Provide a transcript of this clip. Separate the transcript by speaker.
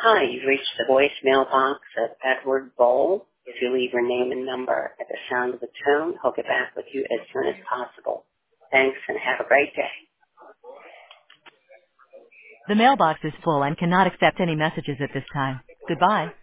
Speaker 1: Hi, you've reached the voicemail box of Edward Bowl. If you leave your name and number at the sound of the tone, he'll get back with you as soon as possible. Thanks and have a great day.
Speaker 2: The mailbox is full and cannot accept any messages at this time. Goodbye.